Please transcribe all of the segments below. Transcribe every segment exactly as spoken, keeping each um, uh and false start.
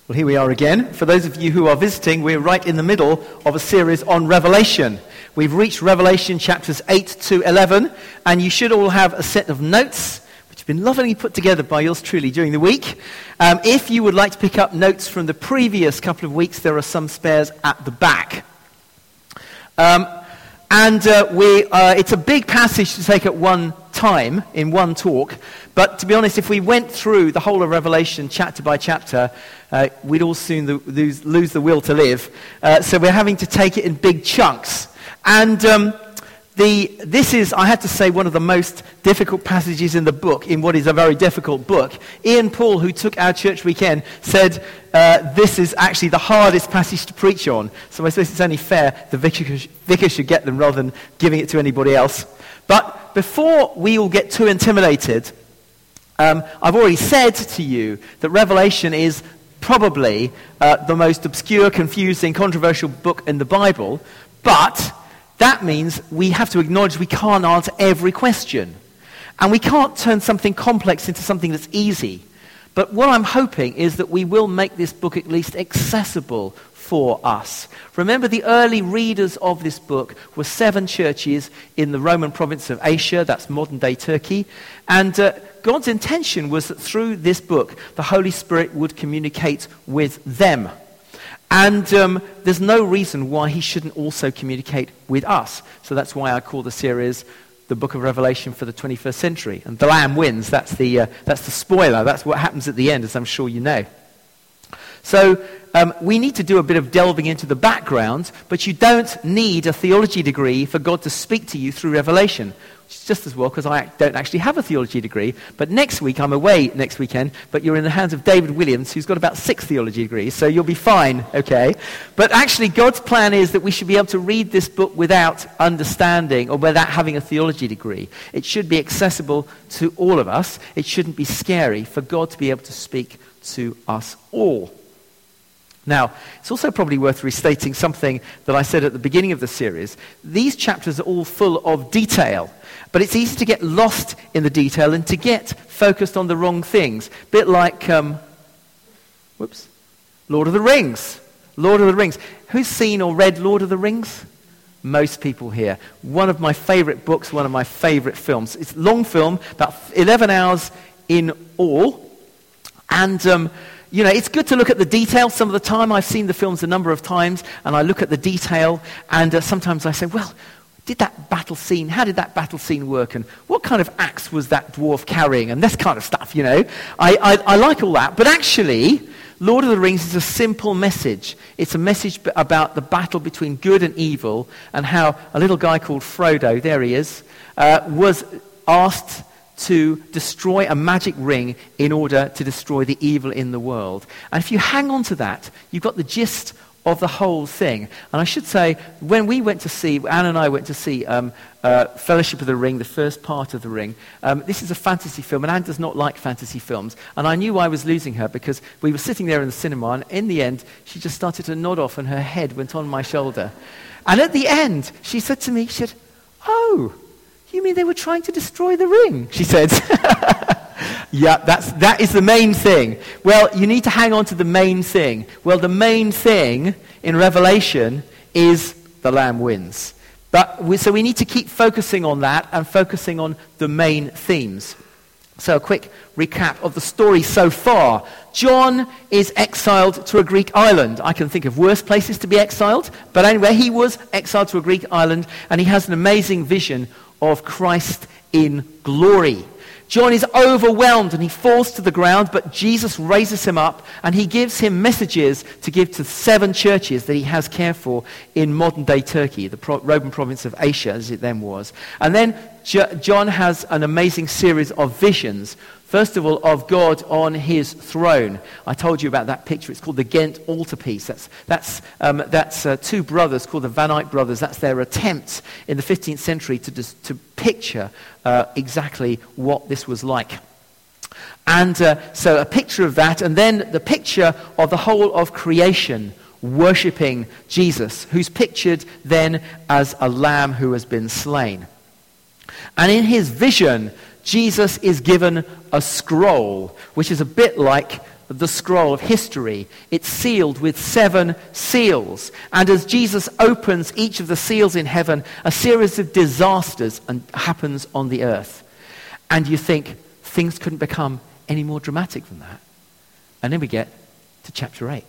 Well, here we are again. For those of you who are visiting, we're right in the middle of a series on Revelation. We've reached Revelation chapters eight to eleven, and you should all have a set of notes, which have been lovingly put together by yours truly during the week. Um, if you would like to pick up notes from the previous couple of weeks, there are some spares at the back. Um, and uh, we, uh, it's a big passage to take at one time, in one talk. But to be honest, if we went through the whole of Revelation chapter by chapter, uh, we'd all soon the, lose, lose the will to live. Uh, so we're having to take it in big chunks. And um, the this is, I have to say, one of the most difficult passages in the book, in what is a very difficult book. Ian Paul, who took our church weekend, said uh, this is actually the hardest passage to preach on. So I suppose it's only fair the vicar, vicar should get them rather than giving it to anybody else. But before we all get too intimidated, um, I've already said to you that Revelation is probably uh, the most obscure, confusing, controversial book in the Bible, but that means we have to acknowledge we can't answer every question. And we can't turn something complex into something that's easy. But what I'm hoping is that we will make this book at least accessible for us. Remember, the early readers of this book were seven churches in the Roman province of Asia, that's modern-day Turkey. And uh, God's intention was that through this book, the Holy Spirit would communicate with them. And um, there's no reason why he shouldn't also communicate with us. So that's why I call the series The Book of Revelation for the twenty-first Century. And the Lamb wins. That's the, uh, that's the spoiler. That's what happens at the end, as I'm sure you know. So um, we need to do a bit of delving into the background, but you don't need a theology degree for God to speak to you through Revelation, which is just as well because I don't actually have a theology degree. But next week, I'm away next weekend, but you're in the hands of David Williams, who's got about six theology degrees, so you'll be fine, okay? But actually, God's plan is that we should be able to read this book without understanding or without having a theology degree. It should be accessible to all of us. It shouldn't be scary for God to be able to speak to us all. Now, it's also probably worth restating something that I said at the beginning of the series. These chapters are all full of detail, but it's easy to get lost in the detail and to get focused on the wrong things. A bit like, um, whoops, Lord of the Rings. Lord of the Rings. Who's seen or read Lord of the Rings? Most people here. One of my favorite books, one of my favorite films. It's a long film, about eleven hours in all, and um, you know, it's good to look at the detail. Some of the time, I've seen the films a number of times, and I look at the detail, and uh, sometimes I say, well, did that battle scene, how did that battle scene work, and what kind of axe was that dwarf carrying, and this kind of stuff, you know. I, I, I like all that, but actually, Lord of the Rings is a simple message. It's a message b- about the battle between good and evil, and how a little guy called Frodo, there he is, uh, was asked to destroy a magic ring in order to destroy the evil in the world. And if you hang on to that, you've got the gist of the whole thing. And I should say, when we went to see, Anne and I went to see um, uh, Fellowship of the Ring, the first part of the Ring, um, this is a fantasy film, and Anne does not like fantasy films. And I knew I was losing her because we were sitting there in the cinema, and in the end, she just started to nod off, and her head went on my shoulder. And at the end, she said to me, she said, "Oh, you mean they were trying to destroy the ring?" She said. Yeah, that's, that is the main thing. Well, you need to hang on to the main thing. Well, the main thing in Revelation is the Lamb wins. But we, so we need to keep focusing on that and focusing on the main themes. So a quick recap of the story so far. John is exiled to a Greek island. I can think of worse places to be exiled. But anyway, he was exiled to a Greek island, and he has an amazing vision of Christ in glory. John is overwhelmed and he falls to the ground, but Jesus raises him up and he gives him messages to give to seven churches that he has care for in modern-day Turkey, the Pro- Roman province of Asia, as it then was. And then J- John has an amazing series of visions. First of all, of God on his throne. I told you about that picture. It's called the Ghent altarpiece. That's that's um, that's uh, two brothers called the Van Eyck brothers. That's their attempt in the fifteenth century to dis- to picture uh, exactly what this was like. And uh, so a picture of that, and then the picture of the whole of creation worshipping Jesus, who's pictured then as a lamb who has been slain. And in his vision, Jesus is given a scroll, which is a bit like the scroll of history. It's sealed with seven seals. And as Jesus opens each of the seals in heaven, a series of disasters happens on the earth. And you think things couldn't become any more dramatic than that. And then we get to chapter eight.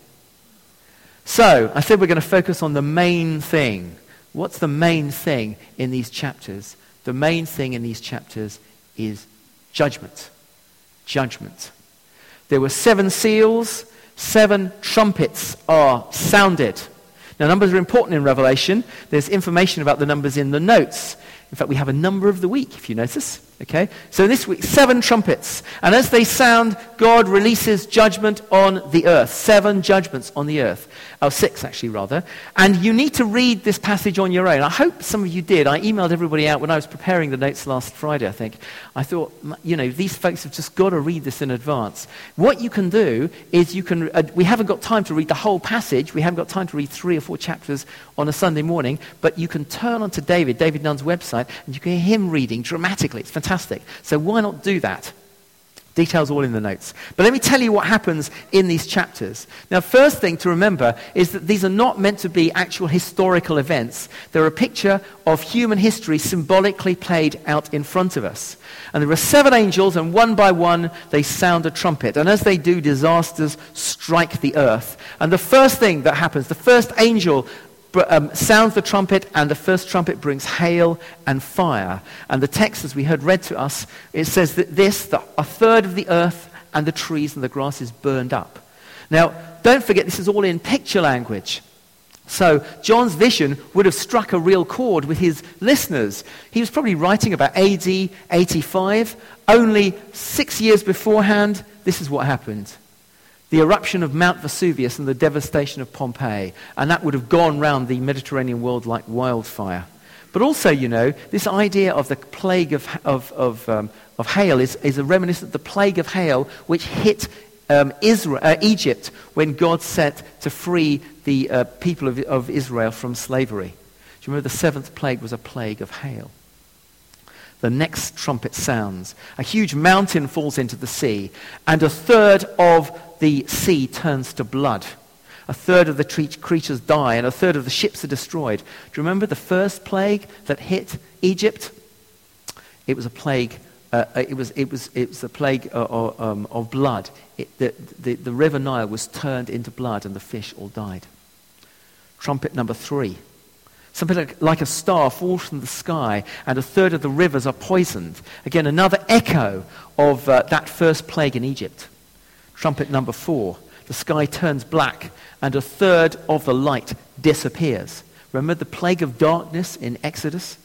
So I said we're going to focus on the main thing. What's the main thing in these chapters? The main thing in these chapters is judgment. Judgment. There were seven seals, seven trumpets are sounded. Now, numbers are important in Revelation. There's information about the numbers in the notes. In fact, we have a number of the week, if you notice. Okay? So this week, seven trumpets. And as they sound, God releases judgment on the earth. Seven judgments on the earth. Oh, six, actually, rather. And you need to read this passage on your own. I hope some of you did. I emailed everybody out when I was preparing the notes last Friday, I think. I thought, you know, these folks have just got to read this in advance. What you can do is you can... Uh, we haven't got time to read the whole passage. We haven't got time to read three or four chapters on a Sunday morning. But you can turn onto David, David Nunn's website, and you can hear him reading dramatically. It's fantastic. So why not do that? Details all in the notes. But let me tell you what happens in these chapters. Now, first thing to remember is that these are not meant to be actual historical events. They're a picture of human history symbolically played out in front of us. And there are seven angels, and one by one they sound a trumpet. And as they do, disasters strike the earth. And the first thing that happens, the first angel Um, sounds the trumpet, and the first trumpet brings hail and fire. And the text, as we heard read to us, it says that this, that a third of the earth and the trees and the grass is burned up. Now, don't forget, this is all in picture language. So John's vision would have struck a real chord with his listeners. He was probably writing about A D eighty-five. Only six years beforehand, this is what happened. The eruption of Mount Vesuvius and the devastation of Pompeii. And that would have gone round the Mediterranean world like wildfire. But also, you know, this idea of the plague of, of, of, um, of hail is, is a reminiscence of the plague of hail which hit um, Israel, uh, Egypt when God set to free the uh, people of, of Israel from slavery. Do you remember the seventh plague was a plague of hail? The next trumpet sounds. A huge mountain falls into the sea, and a third of the sea turns to blood. A third of the tre- creatures die, and a third of the ships are destroyed. Do you remember the first plague that hit Egypt? It was a plague. Uh, it was it was it was a plague of, um, of blood. It, the, the the river Nile was turned into blood, and the fish all died. Trumpet number three. Something like, like a star falls from the sky, and a third of the rivers are poisoned. Again, another echo of uh, that first plague in Egypt. Trumpet number four. The sky turns black, and a third of the light disappears. Remember the plague of darkness in Exodus?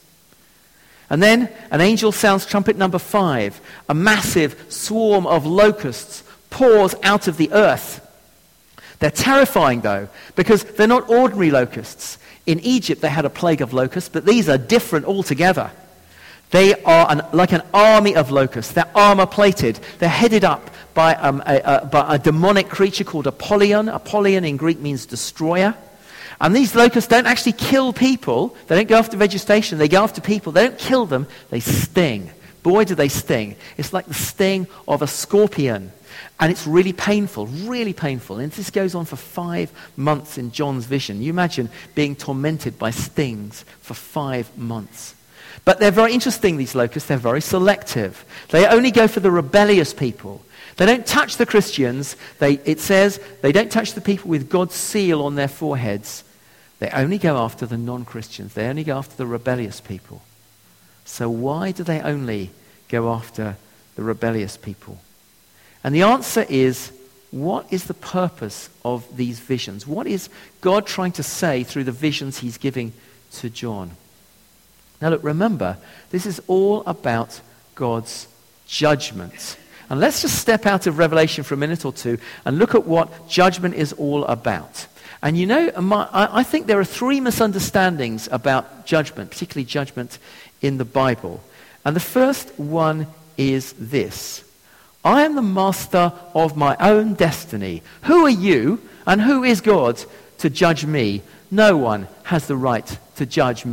And then an angel sounds trumpet number five. A massive swarm of locusts pours out of the earth. They're terrifying, though, because they're not ordinary locusts. In Egypt, they had a plague of locusts, but these are different altogether. They are an, like an army of locusts. They're armor-plated. They're headed up by, um, a, a, by a demonic creature called Apollyon. Apollyon in Greek means destroyer. And these locusts don't actually kill people. They don't go after vegetation. They go after people. They don't kill them. They sting. Boy, do they sting. It's like the sting of a scorpion. And it's really painful, really painful. And this goes on for five months in John's vision. You imagine being tormented by stings for five months. But they're very interesting, these locusts. They're very selective. They only go for the rebellious people. They don't touch the Christians. They, it says they don't touch the people with God's seal on their foreheads. They only go after the non-Christians. They only go after the rebellious people. So why do they only go after the rebellious people? And the answer is, what is the purpose of these visions? What is God trying to say through the visions he's giving to John? Now look, remember, this is all about God's judgment. And let's just step out of Revelation for a minute or two and look at what judgment is all about. And you know, my, I, I think there are three misunderstandings about judgment, particularly judgment in the Bible. And the first one is this. I am the master of my own destiny. Who are you and who is God to judge me? No one has the right to judge me.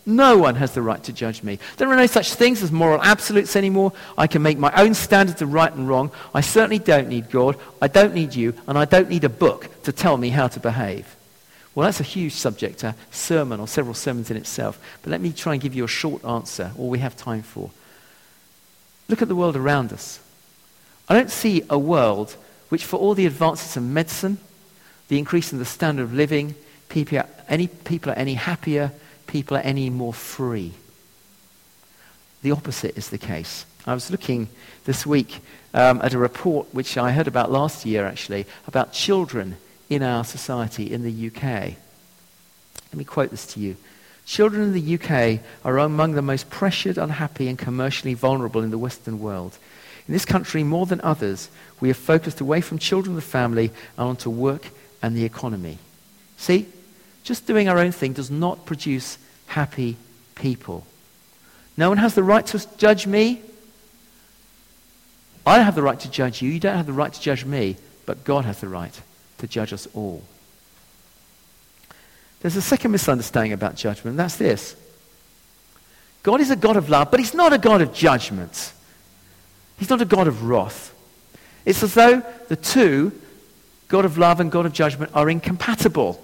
No one has the right to judge me. There are no such things as moral absolutes anymore. I can make my own standards of right and wrong. I certainly don't need God. I don't need you. And I don't need a book to tell me how to behave. Well, that's a huge subject, a sermon or several sermons in itself. But let me try and give you a short answer, all we have time for. Look at the world around us. I don't see a world which, for all the advances in medicine, the increase in the standard of living, people are any, people are any happier, people are any more free. The opposite is the case. I was looking this week um, at a report which I heard about last year, actually, about children in our society in the U K. Let me quote this to you. Children in the U K are among the most pressured, unhappy, and commercially vulnerable in the Western world. In this country, more than others, we have focused away from children and the family and onto work and the economy. See, just doing our own thing does not produce happy people. No one has the right to judge me. I don't have the right to judge you. You don't have the right to judge me. But God has the right to judge us all. There's a second misunderstanding about judgment, and that's this. God is a God of love, but he's not a God of judgment. He's not a God of wrath. It's as though the two, God of love and God of judgment, are incompatible.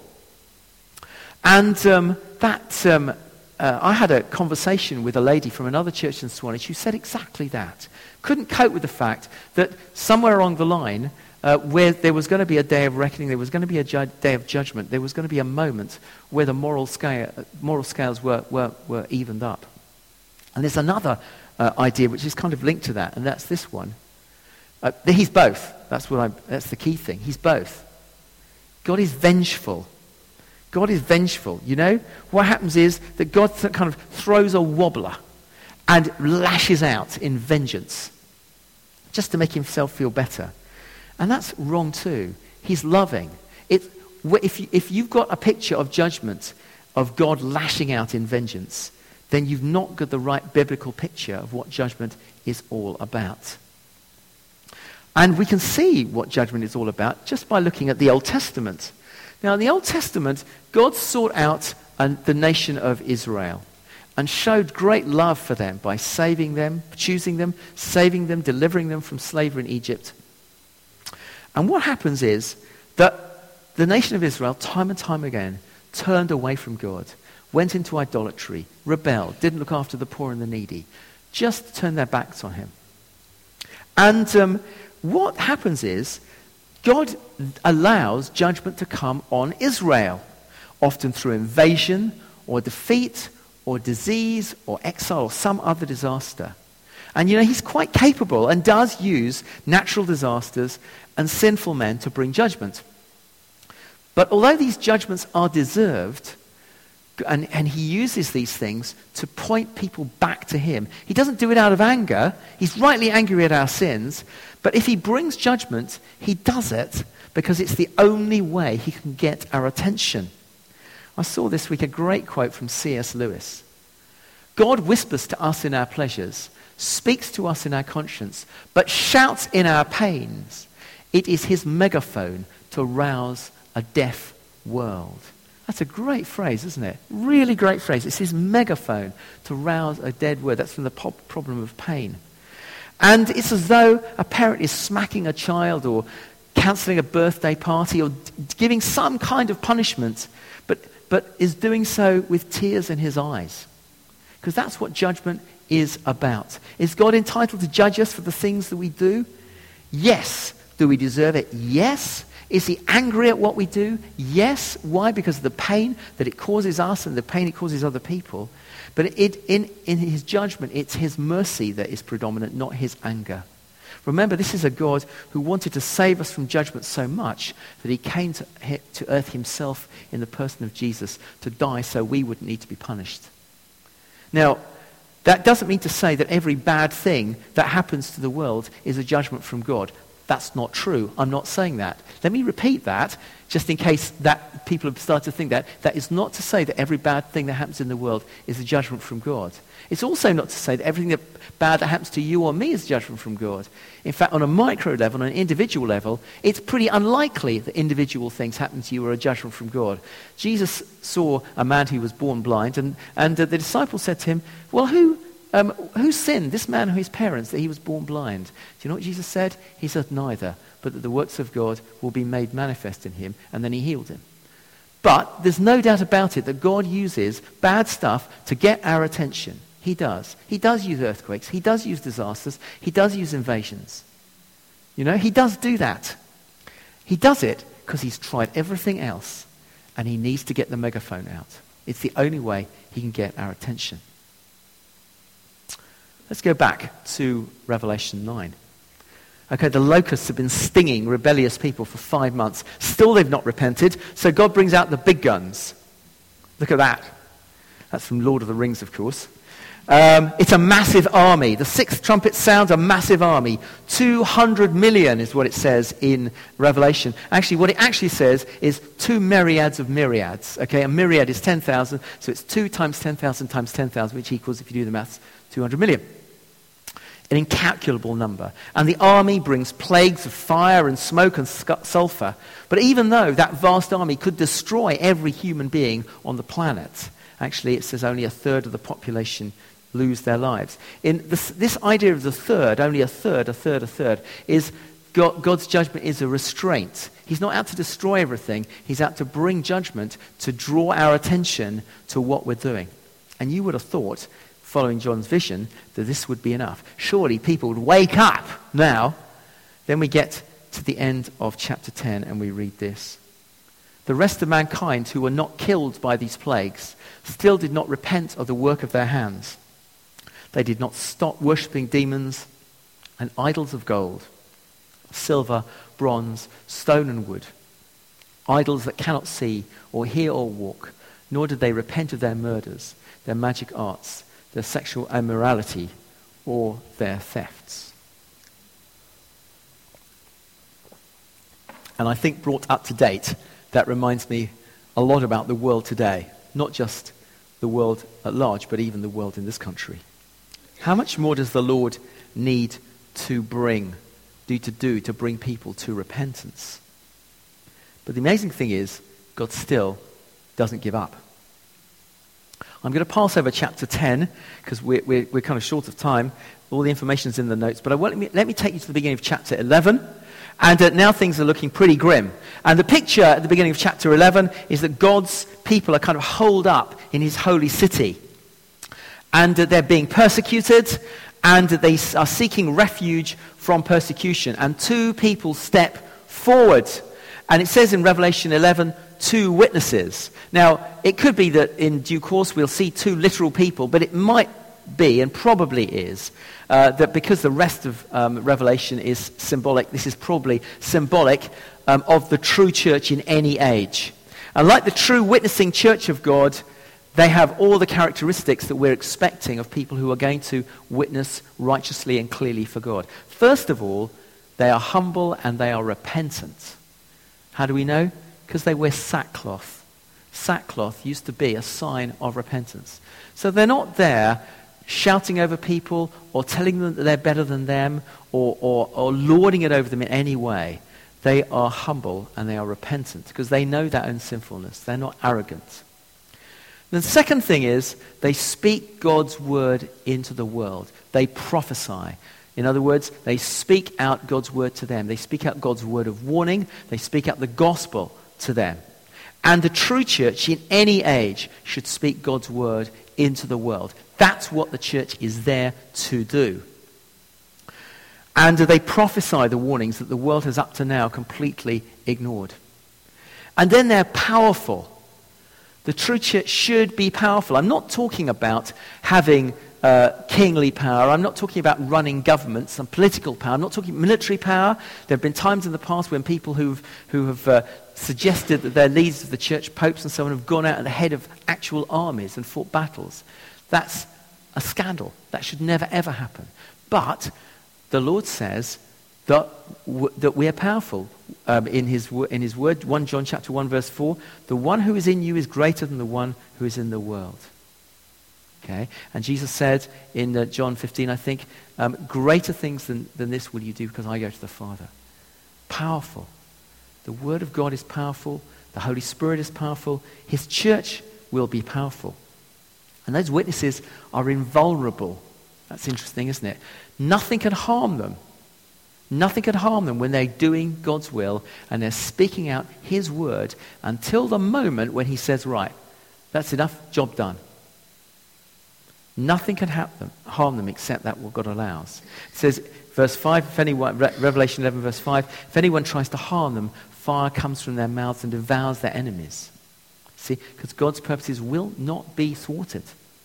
And um, that, um, uh, I had a conversation with a lady from another church in Swanage who said exactly that. Couldn't cope with the fact that somewhere along the line, uh, where there was going to be a day of reckoning, there was going to be a ju- day of judgment, there was going to be a moment where the moral scale, moral scales were, were, were evened up. And there's another uh, idea which is kind of linked to that, and that's this one. Uh, he's both. That's what I. That's the key thing. He's both. God is vengeful. God is vengeful. You know, what happens is that God th- kind of throws a wobbler and lashes out in vengeance just to make himself feel better. And that's wrong too. He's loving. It, if, you, if you've got a picture of judgment, of God lashing out in vengeance, then you've not got the right biblical picture of what judgment is all about. And we can see what judgment is all about just by looking at the Old Testament. Now, in the Old Testament, God sought out uh, the nation of Israel and showed great love for them by saving them, choosing them, saving them, delivering them from slavery in Egypt. And what happens is that the nation of Israel, time and time again, turned away from God, went into idolatry, rebelled, didn't look after the poor and the needy, just turned their backs on him. And um, what happens is God allows judgment to come on Israel, often through invasion or defeat or disease or exile or some other disaster. And you know, he's quite capable and does use natural disasters and sinful men to bring judgment. But although these judgments are deserved, and, and he uses these things to point people back to him, he doesn't do it out of anger. He's rightly angry at our sins. But if he brings judgment, he does it because it's the only way he can get our attention. I saw this week a great quote from C S Lewis. God whispers to us in our pleasures, speaks to us in our conscience, but shouts in our pains. It is his megaphone to rouse a deaf world. That's a great phrase, isn't it? Really great phrase. It's his megaphone to rouse a dead word. That's from the po- problem of pain. And it's as though a parent is smacking a child or cancelling a birthday party or d- giving some kind of punishment, but, but is doing so with tears in his eyes. Because that's what judgment is about. Is God entitled to judge us for the things that we do? Yes. Do we deserve it? Yes. Is he angry at what we do? Yes. Why? Because of the pain that it causes us and the pain it causes other people. But it, in, in his judgment, it's his mercy that is predominant, not his anger. Remember, this is a God who wanted to save us from judgment so much that he came to, to earth himself in the person of Jesus to die so we wouldn't need to be punished. Now, that doesn't mean to say that every bad thing that happens to the world is a judgment from God. That's not true. I'm not saying that. Let me repeat that, just in case that people have started to think that. That is not to say that every bad thing that happens in the world is a judgment from God. It's also not to say that everything that bad that happens to you or me is judgment from God. In fact, on a micro level, on an individual level, it's pretty unlikely that individual things happen to you are a judgment from God. Jesus saw a man who was born blind, and, and uh, the disciples said to him, well, who... Um, who sinned, this man or his parents, that he was born blind? Do you know what Jesus said? He said neither, but that the works of God will be made manifest in him, and then he healed him. But there's no doubt about it that God uses bad stuff to get our attention. He does. He does use earthquakes. He does use disasters. He does use invasions. You know, he does do that. He does it because he's tried everything else, and he needs to get the megaphone out. It's the only way he can get our attention. Let's go back to Revelation nine. Okay, the locusts have been stinging rebellious people for five months. Still they've not repented, so God brings out the big guns. Look at that. That's from Lord of the Rings, of course. Um, it's a massive army. The sixth trumpet sounds a massive army. two hundred million is what it says in Revelation. Actually, what it actually says is two myriads of myriads. Okay, a myriad is ten thousand, so it's two times ten thousand times ten thousand, which equals, if you do the maths, two hundred million. An incalculable number. And the army brings plagues of fire and smoke and sc- sulfur. But even though that vast army could destroy every human being on the planet, actually it says only a third of the population lose their lives. In this, this idea of the third, only a third, a third, a third, is God, God's judgment is a restraint. He's not out to destroy everything. He's out to bring judgment to draw our attention to what we're doing. And you would have thought, following John's vision, that this would be enough. Surely people would wake up now. Then we get to the end of chapter ten and we read this. The rest of mankind who were not killed by these plagues still did not repent of the work of their hands. They did not stop worshipping demons and idols of gold, silver, bronze, stone and wood, idols that cannot see or hear or walk, nor did they repent of their murders, their magic arts, their sexual immorality, or their thefts. And I think brought up to date, that reminds me a lot about the world today. Not just the world at large, but even the world in this country. How much more does the Lord need to bring, do to do, to bring people to repentance? But the amazing thing is, God still doesn't give up. I'm going to pass over chapter ten, because we're, we're, we're kind of short of time. All the information's in the notes. But I want, let, me, let me take you to the beginning of chapter eleven. And uh, now things are looking pretty grim. And the picture at the beginning of chapter eleven is that God's people are kind of holed up in his holy city. And uh, they're being persecuted, and they are seeking refuge from persecution. And two people step forward. And it says in Revelation eleven, two witnesses. Now, it could be that in due course we'll see two literal people, but it might be, and probably is, uh, that because the rest of um, Revelation is symbolic, this is probably symbolic um, of the true church in any age. And like the true witnessing church of God, they have all the characteristics that we're expecting of people who are going to witness righteously and clearly for God. First of all, they are humble and they are repentant. How do we know? Because they wear sackcloth. Sackcloth used to be a sign of repentance. So they're not there shouting over people or telling them that they're better than them or, or, or lording it over them in any way. They are humble and they are repentant because they know their own sinfulness. They're not arrogant. The second thing is they speak God's word into the world. They prophesy. In other words, they speak out God's word to them. They speak out God's word of warning. They speak out the gospel to them. And the true church in any age should speak God's word into the world. That's what the church is there to do. And they prophesy the warnings that the world has up to now completely ignored. And then they're powerful. The true church should be powerful. I'm not talking about having uh, kingly power. I'm not talking about running governments and political power. I'm not talking military power. There have been times in the past when people who've, who have uh, suggested that they're leaders of the church, popes and so on, have gone out at the head of actual armies and fought battles. That's a scandal. That should never, ever happen. But the Lord says that, w- that we are powerful. Um, in his wo- in his word, First John chapter one verse four, the one who is in you is greater than the one who is in the world. Okay, and Jesus said in uh, John fifteen, I think, um, greater things than, than this will you do because I go to the Father. Powerful. The Word of God is powerful. The Holy Spirit is powerful. His church will be powerful. And those witnesses are invulnerable. That's interesting, isn't it? Nothing can harm them. Nothing can harm them when they're doing God's will and they're speaking out his word until the moment when he says, right, that's enough, job done. Nothing can them, harm them except that what God allows. It says, verse five, if anyone, Re- Revelation eleven, verse five, if anyone tries to harm them, fire comes from their mouths and devours their enemies. See, because God's purposes will not be thwarted.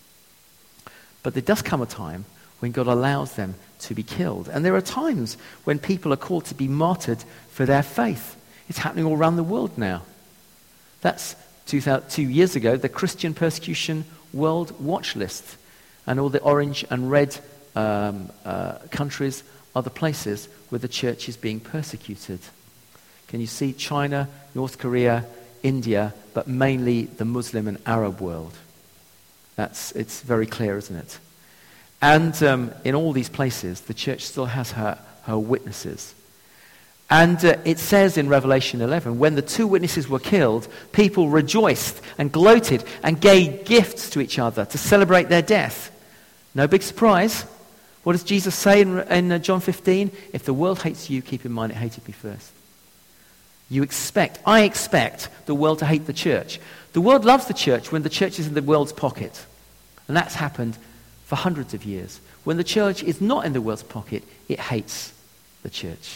But there does come a time when God allows them to be killed. And there are times when people are called to be martyred for their faith. It's happening all around the world now. That's two, thousand, two years ago, the Christian Persecution World Watch List. And all the orange and red um, uh, countries are the places where the church is being persecuted. Can you see China, North Korea, India, but mainly the Muslim and Arab world? That's, it's very clear, isn't it? And um, in all these places, the church still has her, her witnesses. And uh, it says in Revelation eleven, when the two witnesses were killed, people rejoiced and gloated and gave gifts to each other to celebrate their death. No big surprise. What does Jesus say in, in uh, John fifteen? If the world hates you, keep in mind it hated me first. You expect, I expect the world to hate the church. The world loves the church when the church is in the world's pocket. And that's happened for hundreds of years. When the church is not in the world's pocket, it hates the church.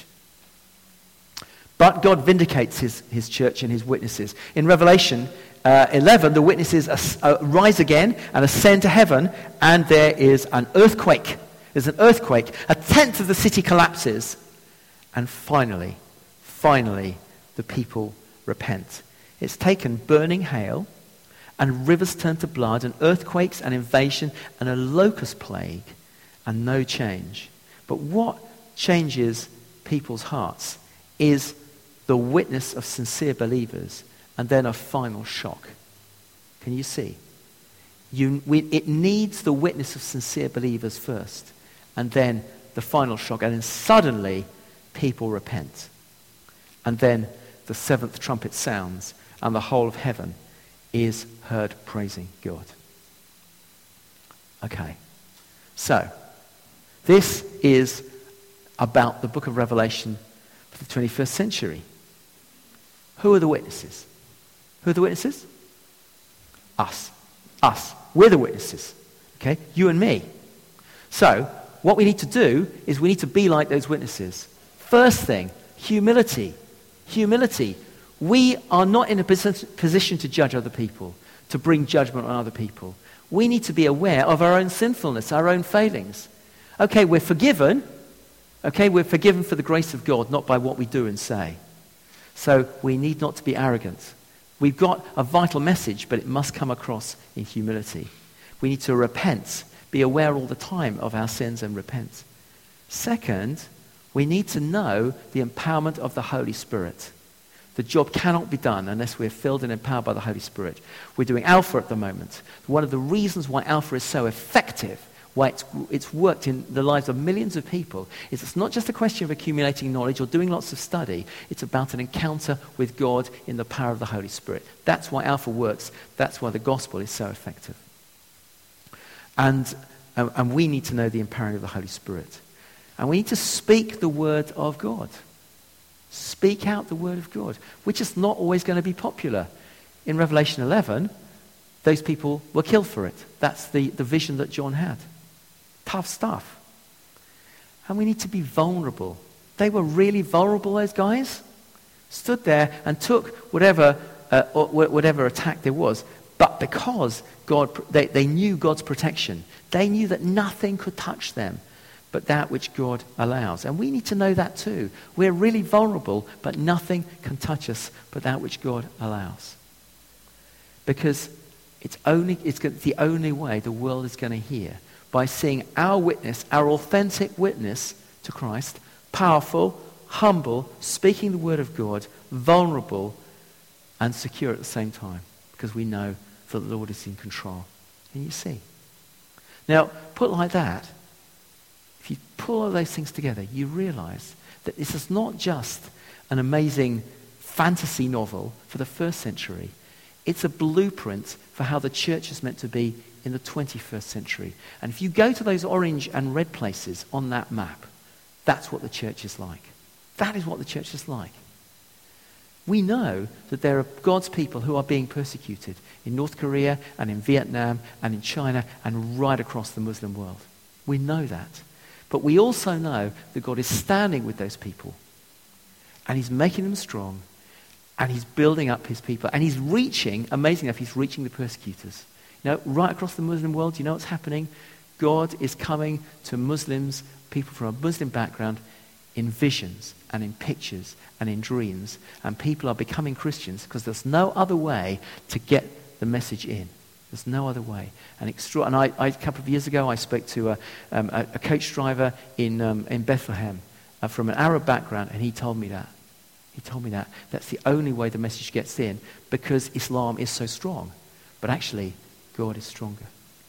But God vindicates his, his church and his witnesses. In Revelation uh, eleven, the witnesses as, uh, rise again and ascend to heaven, and there is an earthquake. There's an earthquake. A tenth of the city collapses. And finally, finally, the people repent. It's taken burning hail, and rivers turn to blood, and earthquakes, and invasion, and a locust plague, and no change. But what changes people's hearts is the witness of sincere believers, and then a final shock. Can you see? You, we, it needs the witness of sincere believers first, and then the final shock, and then suddenly people repent. And then the seventh trumpet sounds, and the whole of heaven is heard praising God. Okay, so this is about the book of Revelation for the twenty-first century. Who are the witnesses? Who are the witnesses? Us. Us. We're the witnesses. Okay, you and me. So what we need to do is we need to be like those witnesses. First thing, humility. Humility. We are not in a position to judge other people, to bring judgment on other people. We need to be aware of our own sinfulness, our own failings. Okay, we're forgiven. Okay, we're forgiven for the grace of God, not by what we do and say. So we need not to be arrogant. We've got a vital message, but it must come across in humility. We need to repent, be aware all the time of our sins and repent. Second, we need to know the empowerment of the Holy Spirit. The job cannot be done unless we're filled and empowered by the Holy Spirit. We're doing Alpha at the moment. One of the reasons why Alpha is so effective, why it's, it's worked in the lives of millions of people, is it's not just a question of accumulating knowledge or doing lots of study. It's about an encounter with God in the power of the Holy Spirit. That's why Alpha works. That's why the gospel is so effective. And, uh, and we need to know the empowering of the Holy Spirit. And we need to speak the word of God. Speak out the word of God, which is not always going to be popular. In Revelation eleven, those people were killed for it. That's the, the vision that John had. Tough stuff. And we need to be vulnerable. They were really vulnerable, those guys. Stood there and took whatever, uh, or whatever attack there was. But because God, they, they knew God's protection, they knew that nothing could touch them but that which God allows. And we need to know that too. We're really vulnerable, but nothing can touch us but that which God allows. Because it's only it's the only way the world is going to hear, by seeing our witness, our authentic witness to Christ, Powerful, humble, speaking the word of God, vulnerable, and secure at the same time, because we know that the Lord is in control. And you see. Now, put like that, if you pull all those things together, you realize that this is not just an amazing fantasy novel for the first century. It's a blueprint for how the church is meant to be in the twenty-first century. And if you go to those orange and red places on that map, that's what the church is like. That is what the church is like. We know that there are God's people who are being persecuted in North Korea and in Vietnam and in China and right across the Muslim world. We know that. But we also know that God is standing with those people and he's making them strong and he's building up his people and he's reaching, amazing enough, he's reaching the persecutors. You know, right across the Muslim world, you know what's happening? God is coming to Muslims, people from a Muslim background, in visions and in pictures and in dreams, and people are becoming Christians because there's no other way to get the message in. There's no other way. And, extra- and I, I, a couple of years ago, I spoke to a, um, a, a coach driver in, um, in Bethlehem uh, from an Arab background, and he told me that. He told me that. That's the only way the message gets in, because Islam is so strong. But actually, God is stronger.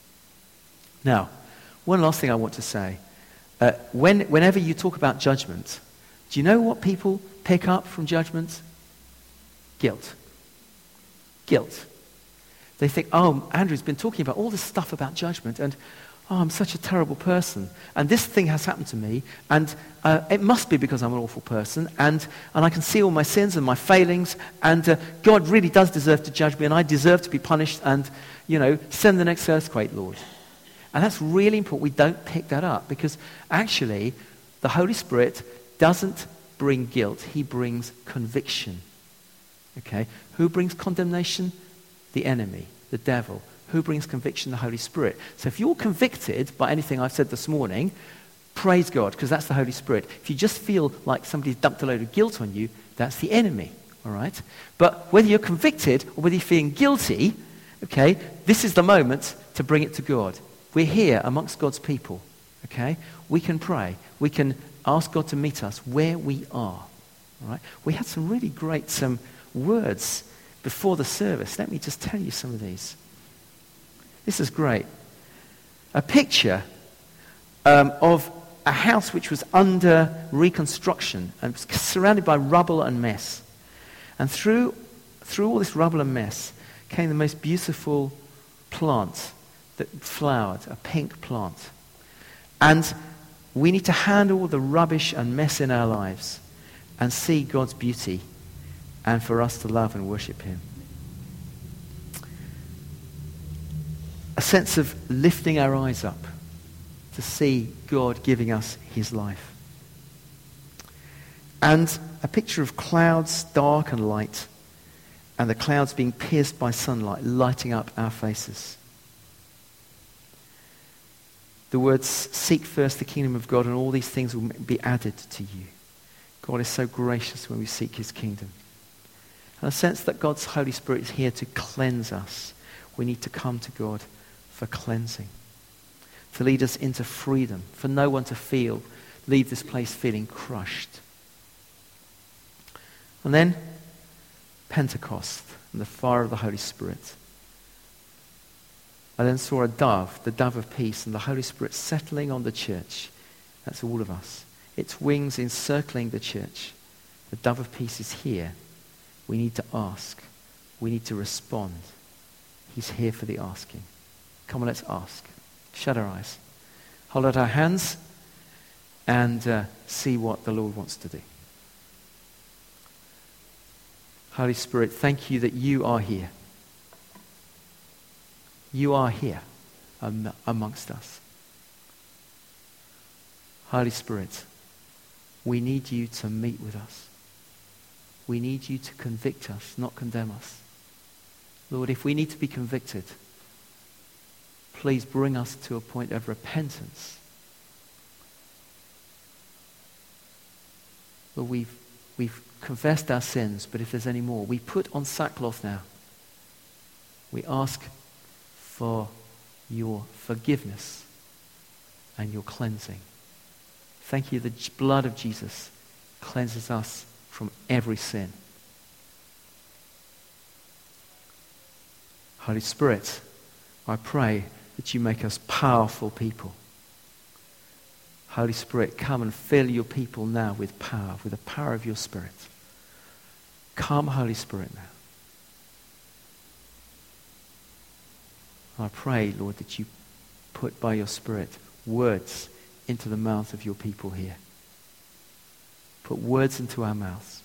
Now, one last thing I want to say. Uh, when, whenever you talk about judgment, do you know what people pick up from judgment? Guilt. Guilt. They think, oh, Andrew's been talking about all this stuff about judgment, and oh, I'm such a terrible person, and this thing has happened to me, and uh, it must be because I'm an awful person, and, and I can see all my sins and my failings, and uh, God really does deserve to judge me, and I deserve to be punished, and, you know, send the next earthquake, Lord. And that's really important. We don't pick that up, because actually the Holy Spirit doesn't bring guilt. He brings conviction. Okay? Who brings condemnation? The enemy, the devil. Who brings conviction? The Holy Spirit. So if you're convicted by anything I've said this morning, praise God, because that's the Holy Spirit. If you just feel like somebody's dumped a load of guilt on you, that's the enemy. All right? But whether you're convicted or whether you're feeling guilty, okay, this is the moment to bring it to God. We're here amongst God's people, okay? We can pray. We can ask God to meet us where we are, all right? We had some really great some words before the service. Let me just tell you some of these. This is great. A picture um, of a house which was under reconstruction and was surrounded by rubble and mess. And through, through all this rubble and mess came the most beautiful plant that flowered, a pink plant. And we need to handle the rubbish and mess in our lives and see God's beauty, and for us to love and worship him. A sense of lifting our eyes up to see God giving us his life. And a picture of clouds, dark and light, and the clouds being pierced by sunlight, lighting up our faces. The words, seek first the kingdom of God and all these things will be added to you. God is so gracious when we seek his kingdom. And a sense that God's Holy Spirit is here to cleanse us. We need to come to God for cleansing, to lead us into freedom, for no one to feel, leave this place feeling crushed. And then Pentecost and the fire of the Holy Spirit. I then saw a dove, the dove of peace, and the Holy Spirit settling on the church. That's all of us. Its wings encircling the church. The dove of peace is here. We need to ask. We need to respond. He's here for the asking. Come on, let's ask. Shut our eyes. Hold out our hands and uh, see what the Lord wants to do. Holy Spirit, thank you that you are here. You are here um, amongst us. Holy Spirit, we need you to meet with us. We need you to convict us, not condemn us. Lord, if we need to be convicted, please bring us to a point of repentance. Lord, we've, we've confessed our sins, but if there's any more, we put on sackcloth now. We ask for your forgiveness and your cleansing. Thank you, the j- blood of Jesus cleanses us from every sin. Holy Spirit, I pray that you make us powerful people. Holy Spirit, come and fill your people now with power, with the power of your Spirit. Come, Holy Spirit, now. I pray, Lord, that you put by your Spirit words into the mouth of your people here. Put words into our mouths.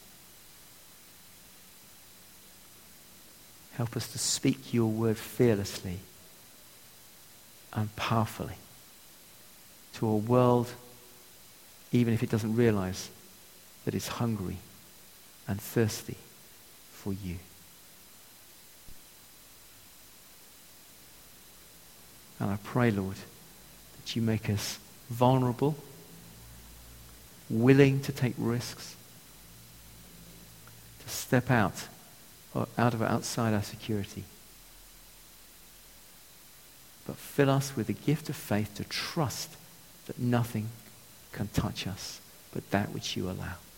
Help us to speak your word fearlessly and powerfully to a world, even if it doesn't realize that it's hungry and thirsty for you. And I pray, Lord, that you make us vulnerable, willing to take risks, to step out, or out of outside our security. But fill us with the gift of faith to trust that nothing can touch us but that which you allow.